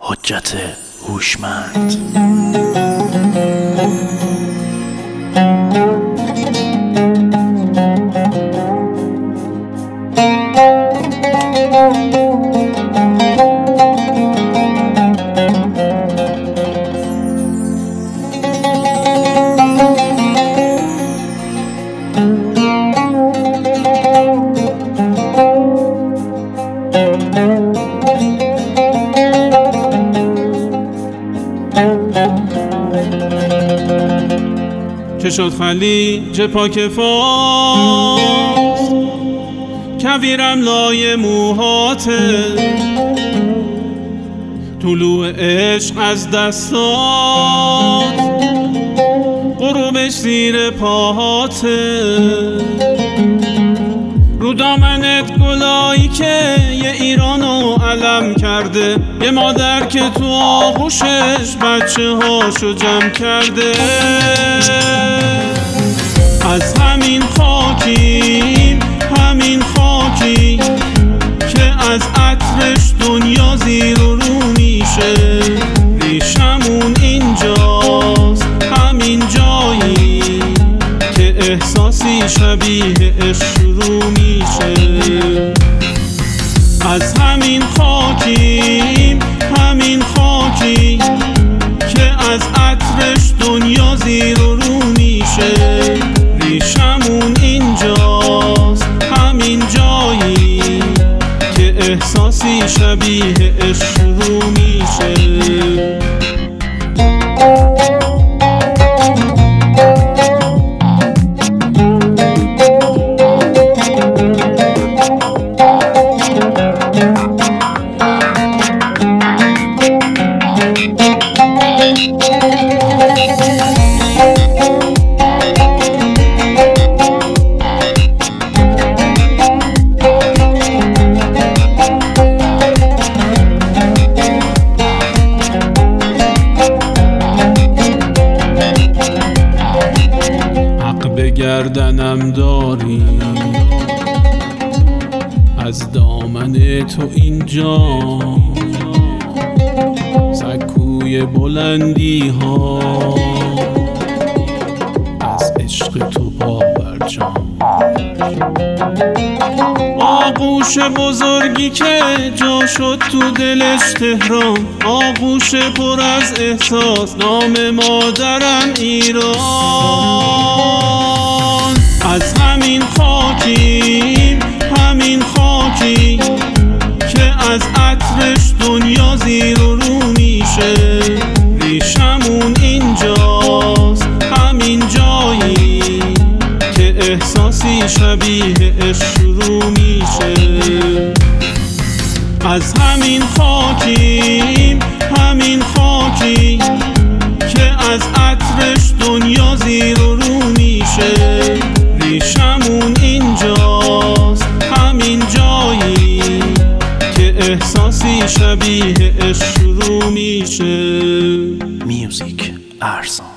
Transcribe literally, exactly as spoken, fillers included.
حجت هوشمند. که شد خلیج پاک فارس، کویرم لای موهاته، طلوع عشق از دستات، غروبش زیر پاهاته. رو دامنت گلایی که یه ایرانو علم کرده، یه مادر که تو آغوشش بچه هاشو جمع کرده. از همین خاکیم، همین خاکی که از عطرش دنیا زیر و رو میشه. ریشمون اینجاست، همین جایی که احساسی شبیه عشق شروع میشه. از همین خاکیم، همین خاکی که از عطرش دنیا زیر و رو میشه. ریشمون اینجاست، همین جایی که احساسی شبیه عشق شروع میشه. گردنم داری از دامن تو اینجا، سکوی بلندی ها از عشق تو پابرجام. آغوش بزرگی که جا شد تو دلش تهران، آغوش پر از احساس، نام مادرم ایران. از همین خاکیم، همین خاکی که از عطرش دنیا زیر و رو میشه. ریشمون اینجاست، همین جایی که احساسی شبیه عشق شروع میشه. از همین خاکیم، همین خاکی که از عطرش دنیا زیر و رو میشه. ریشمون اینجاست، همین جایی که احساسی شبیه عشق شروع میشه. میوزیک ارسان.